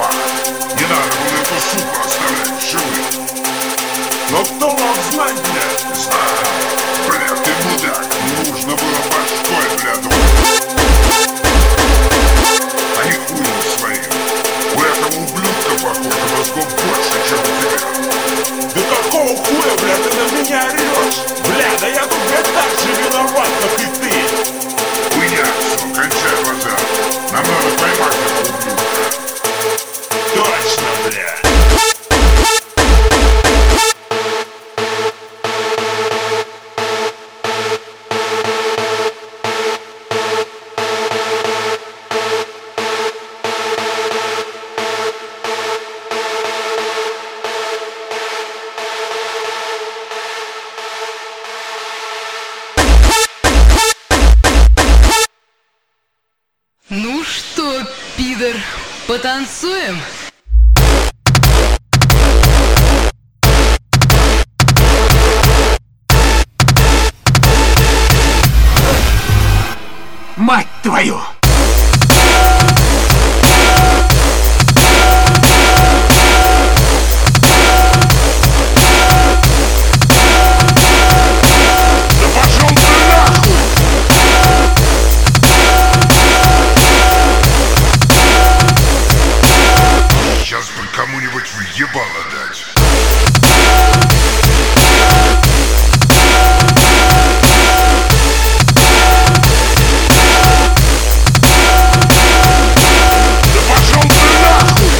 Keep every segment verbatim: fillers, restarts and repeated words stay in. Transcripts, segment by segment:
Не надо было эту суку оставлять живой. Но кто мог знать, блядь? Не знаю. Блядь, ты мудак. Нужно было башкой, блядь, думать. А не хуем своим. У этого ублюдка, похоже, мозгом больше, чем у тебя. Да какого хуя, блядь, ты на меня орешь? Бля, да я тут, блядь, так же виноват, как и ты. Хуйня, все, кончай базар. Нам надо поймать этого ублюдка. Точно, бля. Ну что, пидор, потанцуем? Мать твою! Кому-нибудь въебало дать. Да пошел ты нахуй!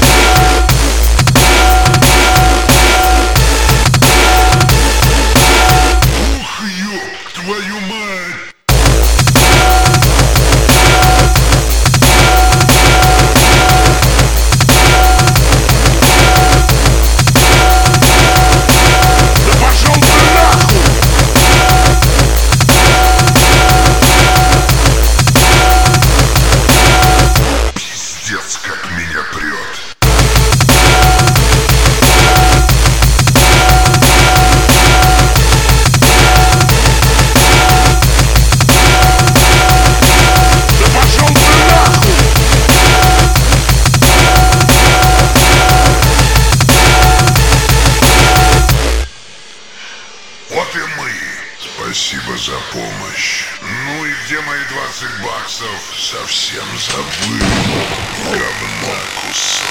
Ух, ёб твою мать! Как меня прет. Да пошел ты нахуй! Вот и мы. Спасибо за помощь. Ну и где мои двадцать баксов? Совсем забыл. Говна кусок.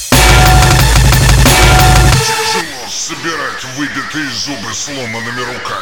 Собирать выбитые зубы сломанными руками.